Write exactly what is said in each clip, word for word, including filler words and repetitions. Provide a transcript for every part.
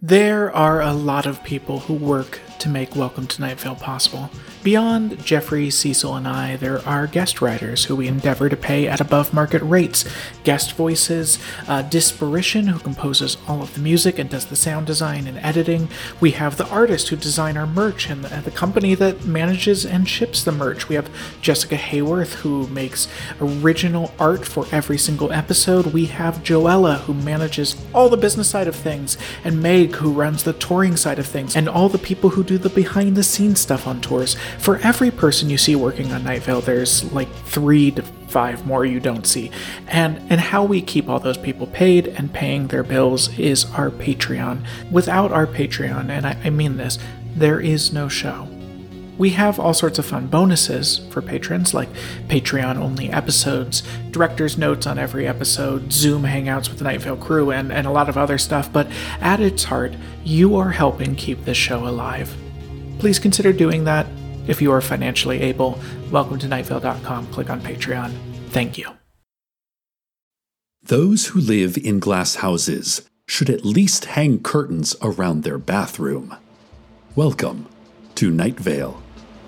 There are a lot of people who work to make Welcome to Night Vale possible. Beyond Jeffrey, Cecil, and I, there are guest writers who we endeavor to pay at above market rates, guest voices, uh, Disparition, who composes all of the music and does the sound design and editing. We have the artist who design our merch and the, and the company that manages and ships the merch. We have Jessica Hayworth, who makes original art for every single episode. We have Joella, who manages all the business side of things, and Meg, who runs the touring side of things, and all the people who do the behind the scenes stuff on tours. For every person you see working on Night Vale, there's like three to five more you don't see. And and how we keep all those people paid and paying their bills is our Patreon. Without our Patreon, and I, I mean this, there is no show. We have all sorts of fun bonuses for patrons, like Patreon-only episodes, director's notes on every episode, Zoom hangouts with the Night Vale crew, and, and a lot of other stuff, but at its heart, you are helping keep this show alive. Please consider doing that if you are financially able. Welcome to night vale dot com. Click on Patreon. Thank you. Those who live in glass houses should at least hang curtains around their bathroom. Welcome to Night Vale.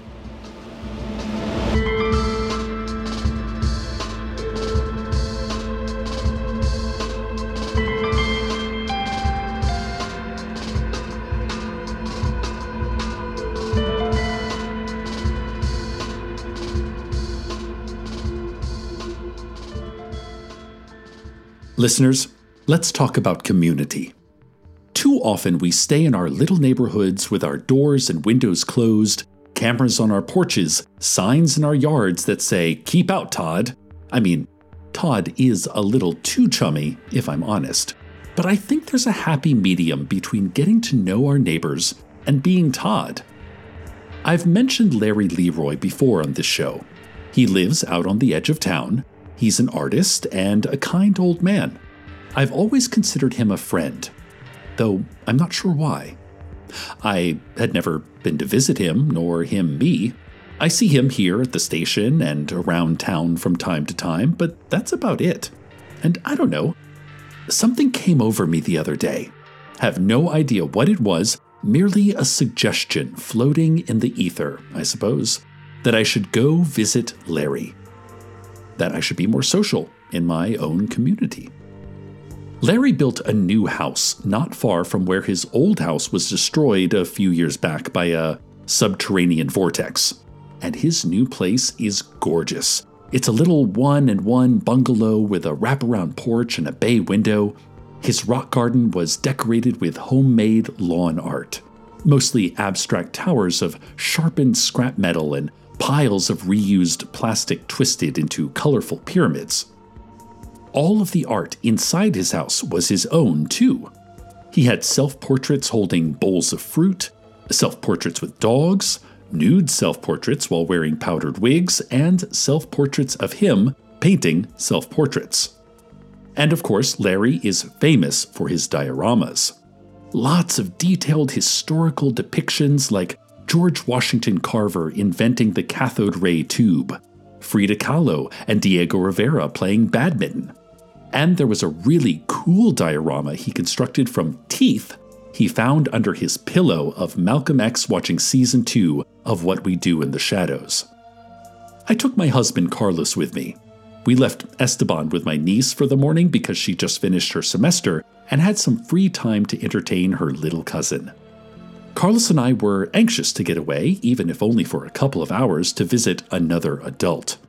Listeners, let's talk about community. Too often we stay in our little neighborhoods with our doors and windows closed, cameras on our porches, signs in our yards that say, "Keep out, Todd." I mean, Todd is a little too chummy, if I'm honest. But I think there's a happy medium between getting to know our neighbors and being Todd. I've mentioned Larry Leroy before on this show. He lives out on the edge of town. He's an artist and a kind old man. I've always considered him a friend, though I'm not sure why. I had never been to visit him, nor him me. I see him here at the station and around town from time to time, but that's about it. And I don't know. Something came over me the other day. Have no idea what it was, merely a suggestion floating in the ether, I suppose, that I should go visit Larry. That I should be more social in my own community. Larry built a new house not far from where his old house was destroyed a few years back by a subterranean vortex. And his new place is gorgeous. It's a little one and one bungalow with a wraparound porch and a bay window. His rock garden was decorated with homemade lawn art, mostly abstract towers of sharpened scrap metal and piles of reused plastic twisted into colorful pyramids. All of the art inside his house was his own, too. He had self-portraits holding bowls of fruit, self-portraits with dogs, nude self-portraits while wearing powdered wigs, and self-portraits of him painting self-portraits. And of course, Larry is famous for his dioramas. Lots of detailed historical depictions like George Washington Carver inventing the cathode ray tube, Frida Kahlo and Diego Rivera playing badminton. And there was a really cool diorama he constructed from teeth he found under his pillow of Malcolm X watching season two of What We Do in the Shadows. I took my husband Carlos with me. We left Esteban with my niece for the morning because she just finished her semester and had some free time to entertain her little cousin. Carlos and I were anxious to get away, even if only for a couple of hours, to visit another adult.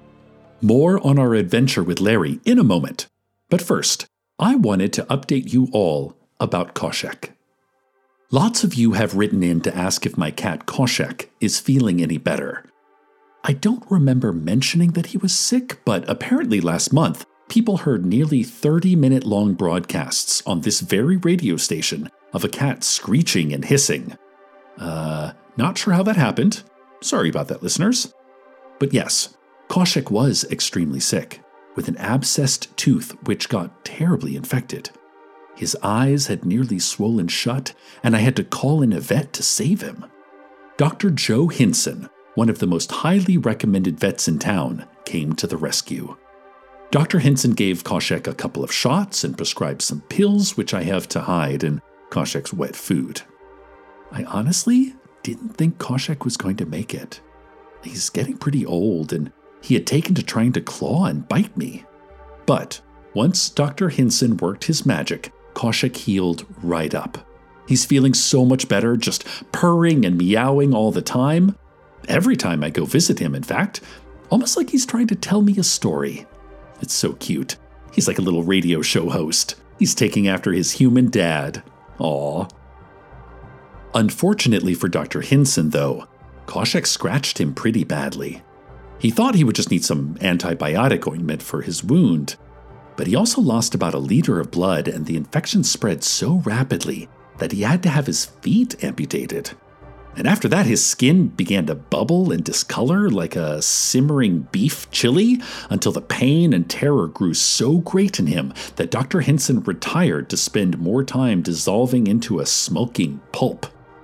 More on our adventure with Larry in a moment. But first, I wanted to update you all about Koshek. Lots of you have written in to ask if my cat Koshek is feeling any better. I don't remember mentioning that he was sick, but apparently last month, people heard nearly thirty-minute long broadcasts on this very radio station of a cat screeching and hissing. Uh, not sure how that happened. Sorry about that, listeners. But yes, Koshek was extremely sick, with an abscessed tooth which got terribly infected. His eyes had nearly swollen shut, and I had to call in a vet to save him. Doctor Joe Hinson, one of the most highly recommended vets in town, came to the rescue. Doctor Hinson gave Koshek a couple of shots and prescribed some pills which I have to hide, and Koshek's wet food. I honestly didn't think Koshek was going to make it. He's getting pretty old, and he had taken to trying to claw and bite me. But once Doctor Hinson worked his magic, Koshek healed right up. He's feeling so much better, just purring and meowing all the time. Every time I go visit him, in fact, almost like he's trying to tell me a story. It's so cute. He's like a little radio show host. He's taking after his human dad. Aw. Unfortunately for Doctor Hinson, though, Koshek scratched him pretty badly. He thought he would just need some antibiotic ointment for his wound, but he also lost about a liter of blood, and the infection spread so rapidly that he had to have his feet amputated. And after that, his skin began to bubble and discolor like a simmering beef chili until the pain and terror grew so great in him that Doctor Hinson retired to spend more time dissolving into a smoking pulp.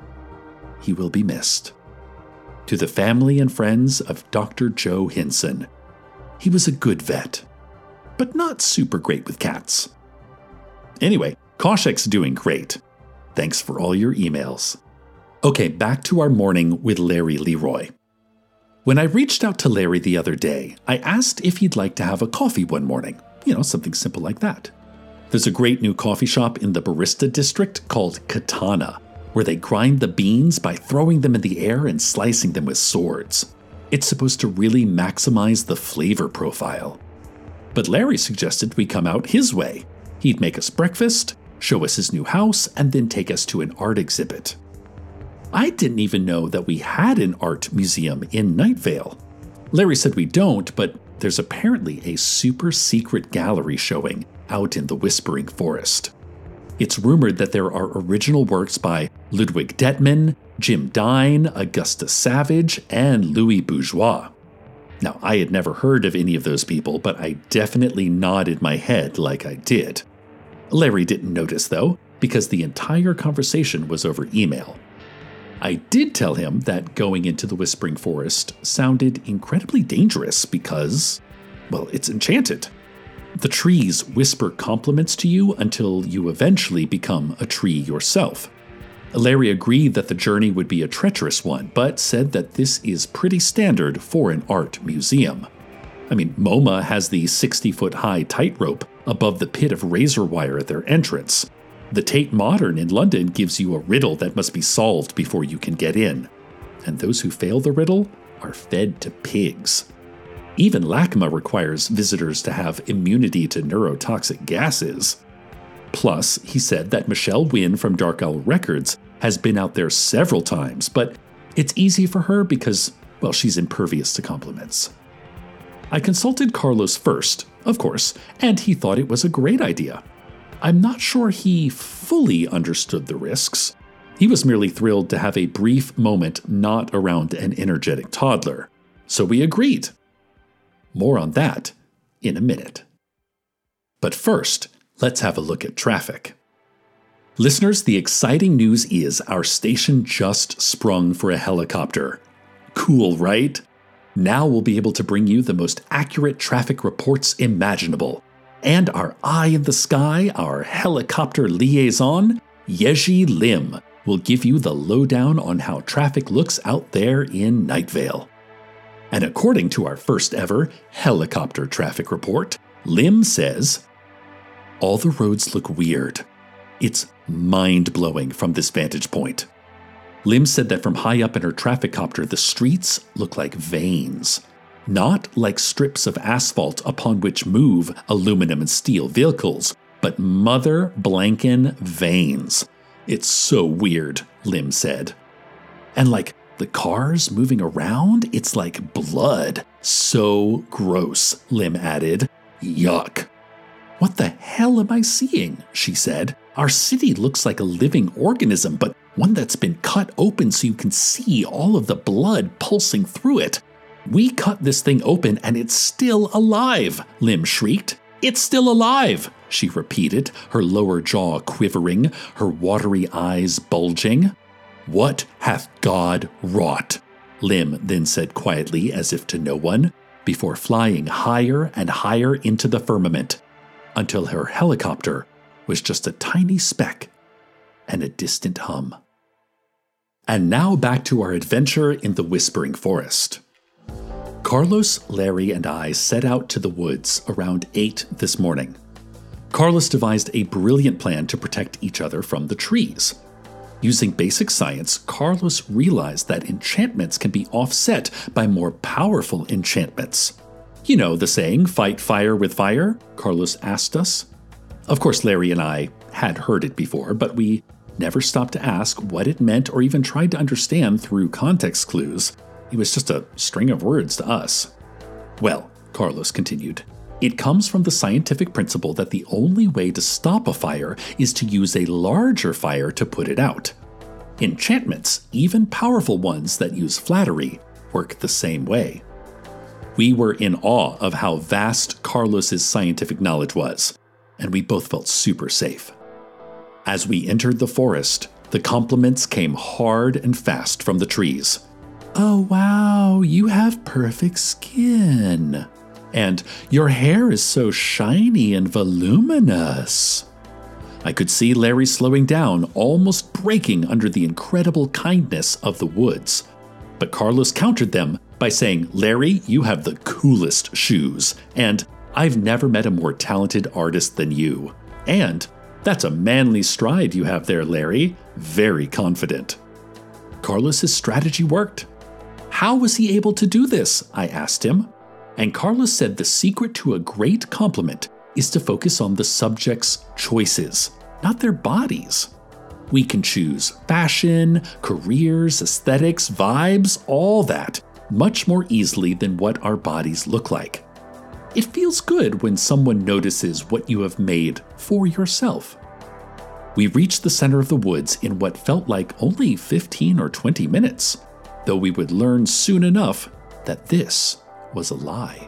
He will be missed. To the family and friends of Doctor Joe Hinson, he was a good vet, but not super great with cats. Anyway, Koshek's doing great. Thanks for all your emails. Okay, back to our morning with Larry Leroy. When I reached out to Larry the other day, I asked if he'd like to have a coffee one morning. You know, something simple like that. There's a great new coffee shop in the Barista District called Katana, where they grind the beans by throwing them in the air and slicing them with swords. It's supposed to really maximize the flavor profile. But Larry suggested we come out his way. He'd make us breakfast, show us his new house, and then take us to an art exhibit. I didn't even know that we had an art museum in Night Vale. Larry said we don't, but there's apparently a super secret gallery showing out in the Whispering Forest. It's rumored that there are original works by Ludwig Detman, Jim Dine, Augusta Savage, and Louis Bourgeois. Now, I had never heard of any of those people, but I definitely nodded my head like I did. Larry didn't notice, though, because the entire conversation was over email. I did tell him that going into the Whispering Forest sounded incredibly dangerous because, well, it's enchanted. The trees whisper compliments to you until you eventually become a tree yourself. Larry agreed that the journey would be a treacherous one, but said that this is pretty standard for an art museum. I mean, MoMA has the sixty-foot-high tightrope above the pit of razor wire at their entrance. The Tate Modern in London gives you a riddle that must be solved before you can get in. And those who fail the riddle are fed to pigs. Even LACMA requires visitors to have immunity to neurotoxic gases. Plus, he said that Michelle Wynn from Dark Owl Records has been out there several times, but it's easy for her because, well, she's impervious to compliments. I consulted Carlos first, of course, and he thought it was a great idea. I'm not sure he fully understood the risks. He was merely thrilled to have a brief moment not around an energetic toddler. So we agreed. More on that in a minute. But first, let's have a look at traffic. Listeners, the exciting news is our station just sprung for a helicopter. Cool, right? Now we'll be able to bring you the most accurate traffic reports imaginable. And our eye in the sky, our helicopter liaison, Yeji Lim, will give you the lowdown on how traffic looks out there in Night Vale. And according to our first ever helicopter traffic report, Lim says, all the roads look weird. It's mind-blowing from this vantage point. Lim said that from high up in her traffic copter, the streets look like veins. Not like strips of asphalt upon which move aluminum and steel vehicles, but mother blankin' veins. It's so weird, Lim said. And like the cars moving around, it's like blood. So gross, Lim added. Yuck. What the hell am I seeing? She said. Our city looks like a living organism, but one that's been cut open so you can see all of the blood pulsing through it. We cut this thing open and it's still alive, Lim shrieked. It's still alive, she repeated, her lower jaw quivering, her watery eyes bulging. What hath God wrought? Lim then said quietly as if to no one, before flying higher and higher into the firmament, until her helicopter was just a tiny speck and a distant hum. And now back to our adventure in the Whispering Forest. Carlos, Larry, and I set out to the woods around eight this morning. Carlos devised a brilliant plan to protect each other from the trees. Using basic science, Carlos realized that enchantments can be offset by more powerful enchantments. You know the saying, fight fire with fire? Carlos asked us. Of course, Larry and I had heard it before, but we never stopped to ask what it meant or even tried to understand through context clues. It was just a string of words to us. Well, Carlos continued, it comes from the scientific principle that the only way to stop a fire is to use a larger fire to put it out. Enchantments, even powerful ones that use flattery, work the same way. We were in awe of how vast Carlos's scientific knowledge was, and we both felt super safe. As we entered the forest, the compliments came hard and fast from the trees. Oh wow, you have perfect skin. And your hair is so shiny and voluminous. I could see Larry slowing down, almost breaking under the incredible kindness of the woods. But Carlos countered them by saying, Larry, you have the coolest shoes, and I've never met a more talented artist than you. And that's a manly stride you have there, Larry. Very confident. Carlos's strategy worked. How was he able to do this? I asked him. And Carlos said the secret to a great compliment is to focus on the subject's choices, not their bodies. We can choose fashion, careers, aesthetics, vibes, all that, much more easily than what our bodies look like. It feels good when someone notices what you have made for yourself. We reached the center of the woods in what felt like only fifteen or twenty minutes, though we would learn soon enough that this was a lie.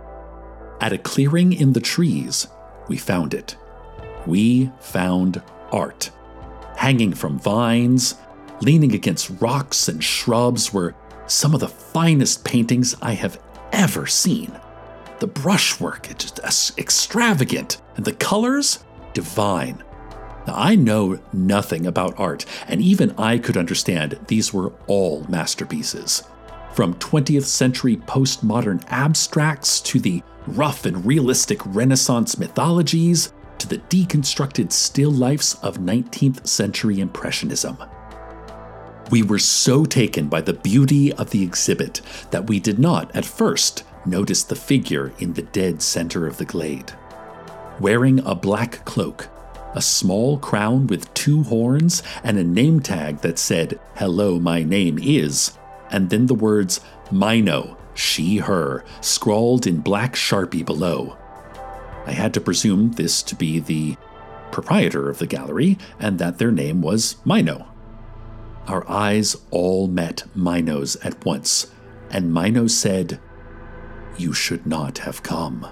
At a clearing in the trees, we found it. We found art. Hanging from vines, leaning against rocks and shrubs were some of the finest paintings I have ever seen. The brushwork, it's just extravagant, and the colors, divine. Now, I know nothing about art, and even I could understand these were all masterpieces. From twentieth century postmodern abstracts to the rough and realistic Renaissance mythologies to the deconstructed still lifes of nineteenth century Impressionism. We were so taken by the beauty of the exhibit that we did not, at first, notice the figure in the dead center of the glade. Wearing a black cloak, a small crown with two horns, and a name tag that said, "Hello, my name is," and then the words, Mino, she, her, scrawled in black Sharpie below. I had to presume this to be the proprietor of the gallery, and that their name was Mino. Our eyes all met Mino's at once, and Mino said, "You should not have come."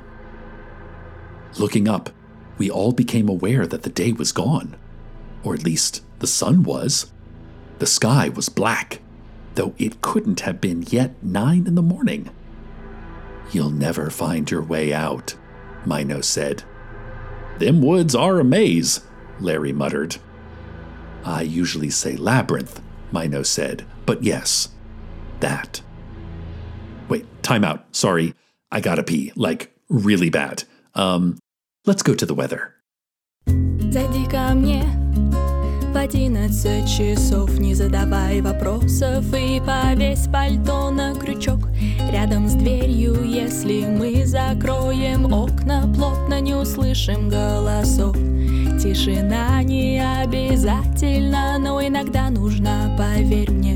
Looking up, we all became aware that the day was gone, or at least the sun was. The sky was black, though it couldn't have been yet nine in the morning. "You'll never find your way out," Mino said. "Them woods are a maze," Larry muttered. "I usually say labyrinth," Mino said, "but yes, that." Wait, time out. Sorry, I gotta pee, like really bad. Um, let's go to the weather. Зайди ко мне в одиннадцать часов, не задавай вопросов и повесь пальто на крючок. Рядом с дверью, если мы закроем окна, плотно не услышим голосов. Тишина не обязательно, но иногда нужна, поверь мне.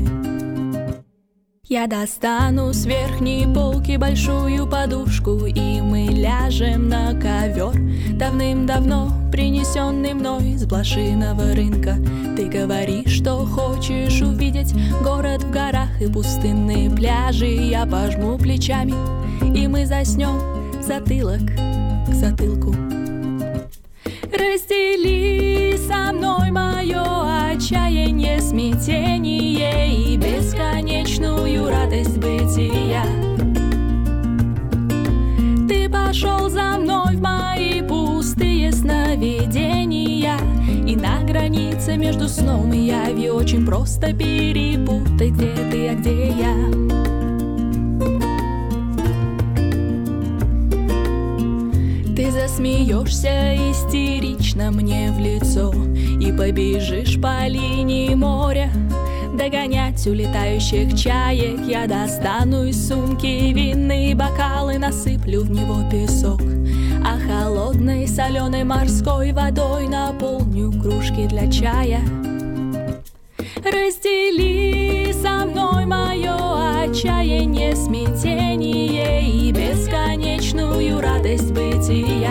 Я достану с верхней полки большую подушку, и мы ляжем на ковер, давным-давно принесенный мной с блошиного рынка. Ты говоришь, что хочешь увидеть город в горах и пустынные пляжи. Я пожму плечами, и мы заснем затылок к затылку. Раздели со мной мое отчаяние, смятение и бесконечную радость бытия. Ты пошел за мной в мои пустые сновидения, И на границе между сном и явью очень просто перепутать, где ты, а где я. Ты засмеешься истерично мне в лицо и побежишь по линии моря догонять улетающих чаек. Я достану из сумки винные бокалы, насыплю в него песок, а холодной соленой морской водой наполню кружки для чая. Раздели со мной мое отчаяние, смятение и бесконечную радость бытия.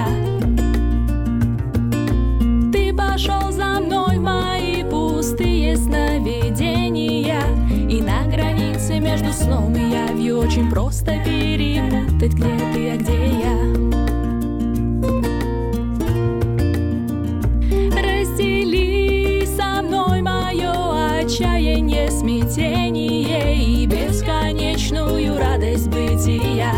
Ты пошел за мной в мои пустые сновидения, и на границе между сном и явью очень просто перепутать, где ты, а где я. Раздели со мной мое отчаяние, смятение и бесконечную радость бытия.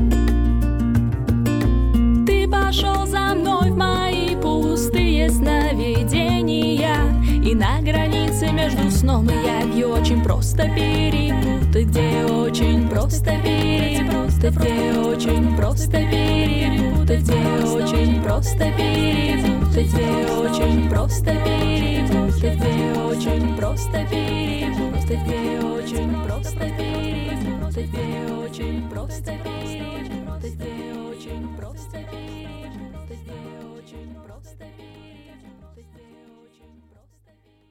Ты пошел за мной в мои пустые сновидения, и на границе между сном и явью очень просто перепутать, где очень просто перепутать, где очень просто перепутать, где очень просто перепутать, где очень просто перепутать, где очень просто перепутать, где очень просто перепутать, где очень просто перепутать, где очень просто перепутать, где очень просто перепутать, где очень просто.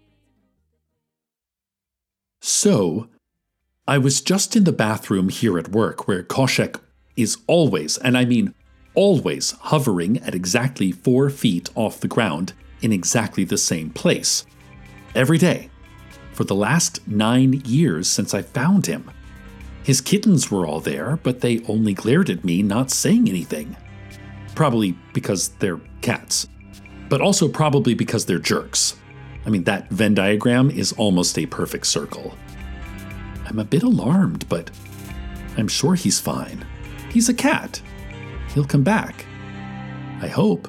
So, I was just in the bathroom here at work where Koshek is always, and I mean always, hovering at exactly four feet off the ground in exactly the same place. Every day. For the last nine years since I found him. His kittens were all there, but they only glared at me, not saying anything. Probably because they're cats. But also probably because they're jerks. I mean, that Venn diagram is almost a perfect circle. I'm a bit alarmed, but I'm sure he's fine. He's a cat. He'll come back. I hope.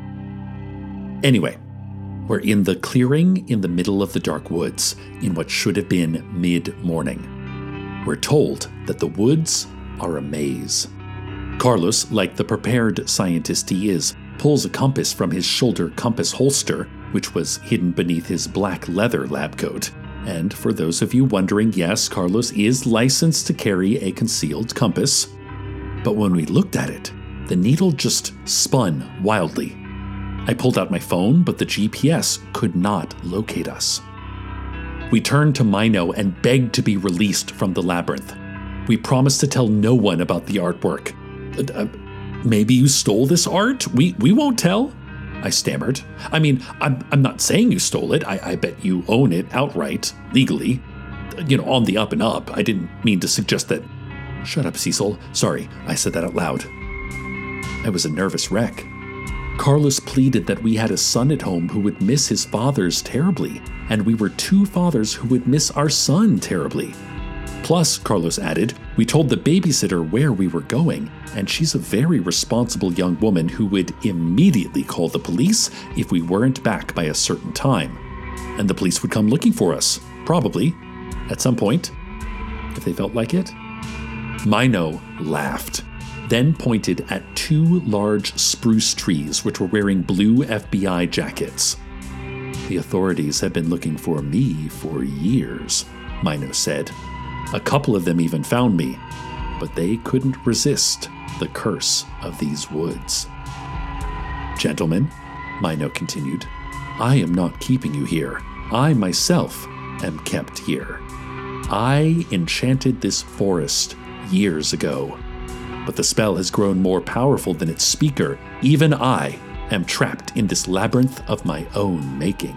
Anyway, we're in the clearing in the middle of the dark woods in what should have been mid-morning. We're told that the woods are a maze. Carlos, like the prepared scientist he is, pulls a compass from his shoulder compass holster, which was hidden beneath his black leather lab coat. And for those of you wondering, yes, Carlos is licensed to carry a concealed compass. But when we looked at it, the needle just spun wildly. I pulled out my phone, but the G P S could not locate us. We turned to Mino and begged to be released from the labyrinth. We promised to tell no one about the artwork. Uh, maybe you stole this art? We we won't tell? I stammered. I mean, I'm, I'm not saying you stole it. I, I bet you own it outright, legally. You know, on the up and up. I didn't mean to suggest that. Shut up, Cecil. Sorry, I said that out loud. I was a nervous wreck. Carlos pleaded that we had a son at home who would miss his fathers terribly, and we were two fathers who would miss our son terribly. Plus, Carlos added, we told the babysitter where we were going, and she's a very responsible young woman who would immediately call the police if we weren't back by a certain time. And the police would come looking for us, probably, at some point, if they felt like it. Mino laughed, then pointed at two large spruce trees which were wearing blue F B I jackets. The authorities have been looking for me for years, Mino said. A couple of them even found me, but they couldn't resist the curse of these woods. Gentlemen, Mino continued, I am not keeping you here. I myself am kept here. I enchanted this forest years ago, but the spell has grown more powerful than its speaker. Even I am trapped in this labyrinth of my own making.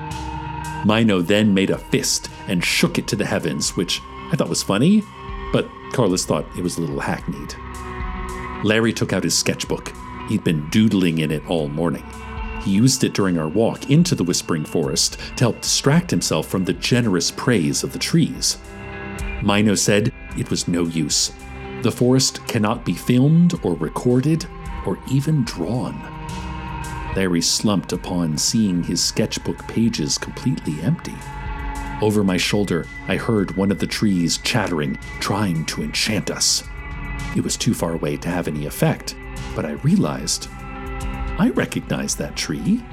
Mino then made a fist and shook it to the heavens, which I thought was funny, but Carlos thought it was a little hackneyed. Larry took out his sketchbook. He'd been doodling in it all morning. He used it during our walk into the Whispering Forest to help distract himself from the generous praise of the trees. Mino said it was no use. The forest cannot be filmed or recorded or even drawn. Larry slumped upon seeing his sketchbook pages completely empty. Over my shoulder, I heard one of the trees chattering, trying to enchant us. It was too far away to have any effect, but I realized I recognized that tree.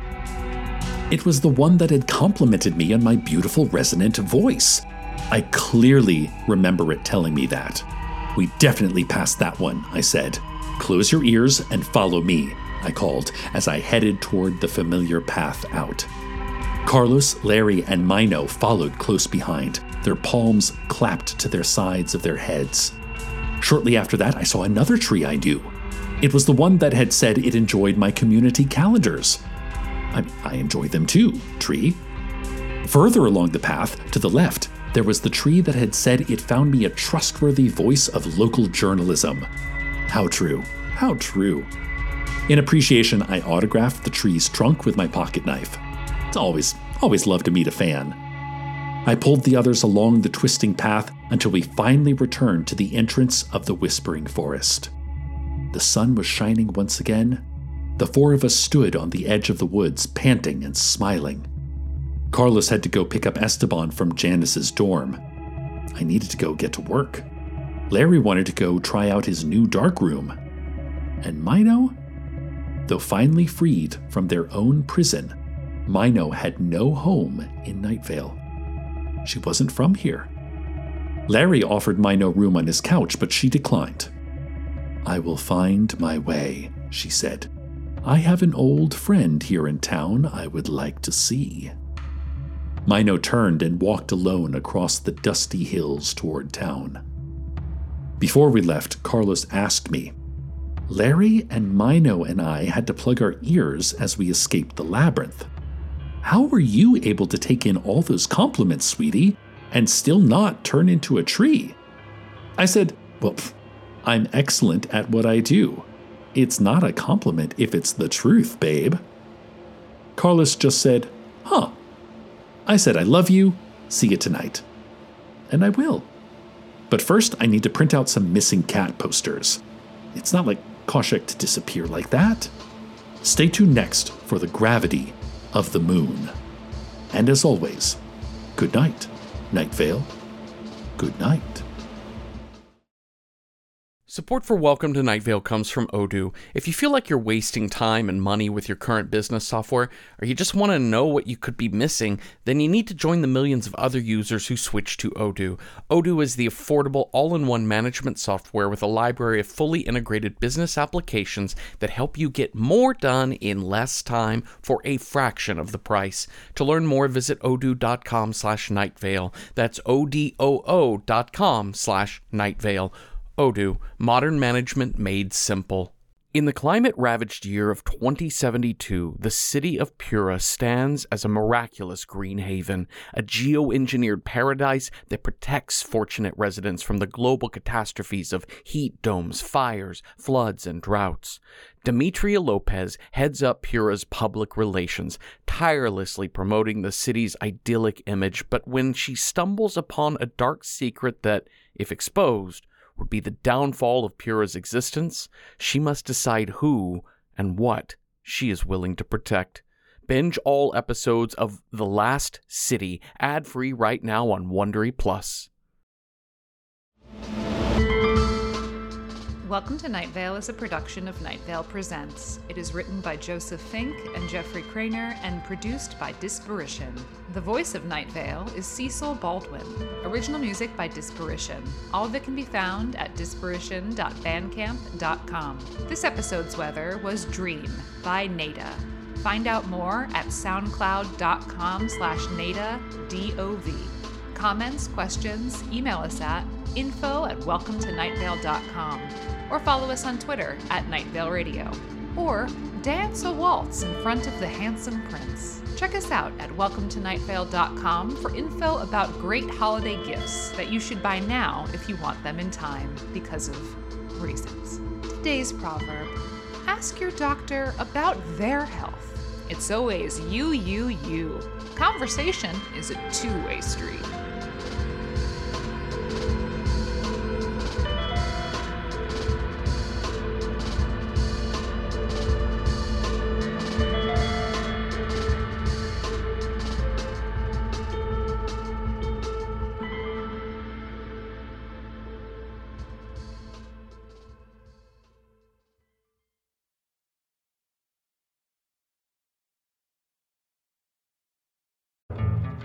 It was the one that had complimented me on my beautiful resonant voice. I clearly remember it telling me that. "We definitely passed that one," I said. "Close your ears and follow me," I called as I headed toward the familiar path out. Carlos, Larry, and Mino followed close behind, their palms clapped to their sides of their heads. Shortly after that, I saw another tree I knew. It was the one that had said it enjoyed my community calendars. I, I enjoyed them too, tree. Further along the path, to the left, there was the tree that had said it found me a trustworthy voice of local journalism. How true, how true. In appreciation, I autographed the tree's trunk with my pocket knife. It's always, always love to meet a fan. I pulled the others along the twisting path until we finally returned to the entrance of the Whispering Forest. The sun was shining once again. The four of us stood on the edge of the woods, panting and smiling. Carlos had to go pick up Esteban from Janice's dorm. I needed to go get to work. Larry wanted to go try out his new dark room. And Mino? Though finally freed from their own prison, Mino had no home in Night Vale. She wasn't from here. Larry offered Mino room on his couch, but she declined. "I will find my way," she said. "I have an old friend here in town I would like to see." Mino turned and walked alone across the dusty hills toward town. Before we left, Carlos asked me, "Larry and Mino and I had to plug our ears as we escaped the labyrinth. How were you able to take in all those compliments, sweetie, and still not turn into a tree?" I said, "Well, pff, I'm excellent at what I do. It's not a compliment if it's the truth, babe." Carlos just said, "Huh." I said, "I love you. See you tonight." And I will. But first, I need to print out some missing cat posters. It's not like Khoshekh to disappear like that. Stay tuned next for the gravity of the moon. And as always, good night, Night Vale. Good night. Support for Welcome to Night Vale comes from Odoo. If you feel like you're wasting time and money with your current business software, or you just want to know what you could be missing, then you need to join the millions of other users who switch to Odoo. Odoo is the affordable all-in-one management software with a library of fully integrated business applications that help you get more done in less time for a fraction of the price. To learn more, visit odoo.com slash nightvale. That's O-D-O-O dot com slash nightvale. Odoo, modern management made simple. In the climate-ravaged year of twenty seventy-two, the city of Pura stands as a miraculous green haven, a geo-engineered paradise that protects fortunate residents from the global catastrophes of heat domes, fires, floods, and droughts. Demetria Lopez heads up Pura's public relations, tirelessly promoting the city's idyllic image, but when she stumbles upon a dark secret that, if exposed, would be the downfall of Pura's existence, she must decide who and what she is willing to protect. Binge all episodes of The Last City, ad-free right now on Wondery Plus. Welcome to Night Vale is a production of Night Vale Presents. It is written by Joseph Fink and Jeffrey Craner and produced by Disparition. The voice of Night Vale is Cecil Baldwin. Original music by Disparition. All of it can be found at disparition dot bandcamp dot com. This episode's weather was Dream by Nada. Find out more at soundcloud.com slash Nada, D O V. Comments, questions, email us at info at welcome to night vale dot com. Or follow us on Twitter at Night Vale Radio. Or dance a waltz in front of the handsome prince. Check us out at welcome to night vale dot com for info about great holiday gifts that you should buy now if you want them in time because of reasons. Today's proverb: ask your doctor about their health. It's always you, you, you. Conversation is a two-way street. Thank you.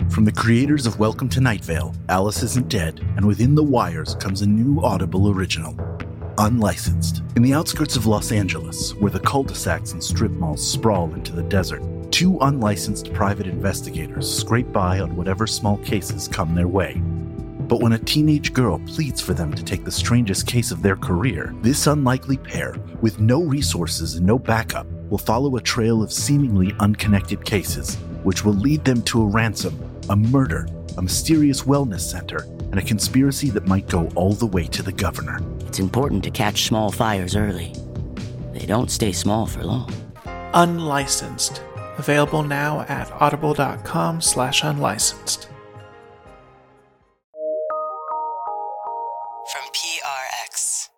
From the creators of Welcome to Night Vale, Alice Isn't Dead, and Within the Wires comes a new Audible original, Unlicensed. In the outskirts of Los Angeles, where the cul-de-sacs and strip malls sprawl into the desert, two unlicensed private investigators scrape by on whatever small cases come their way. But when a teenage girl pleads for them to take the strangest case of their career, this unlikely pair, with no resources and no backup, will follow a trail of seemingly unconnected cases, which will lead them to a ransom, a murder, a mysterious wellness center, and a conspiracy that might go all the way to the governor. It's important to catch small fires early. They don't stay small for long. Unlicensed. Available now at audible.com slash unlicensed. From P R X.